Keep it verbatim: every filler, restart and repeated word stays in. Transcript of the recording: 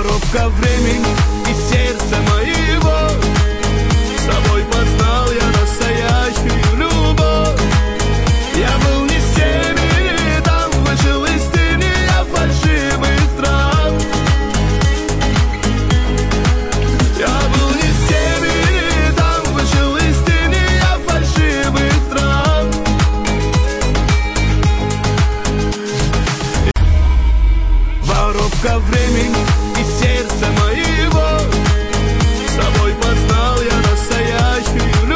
Воровка времени и сердца моего, с тобой познал я настоящую любовь. Я был не с теми, там вышел из тени я фальшивых трав. Я был не с теми, там вышел из тени я фальшивых трав. Воровка времени и сердца моего, с тобой познал я настоящую любовь.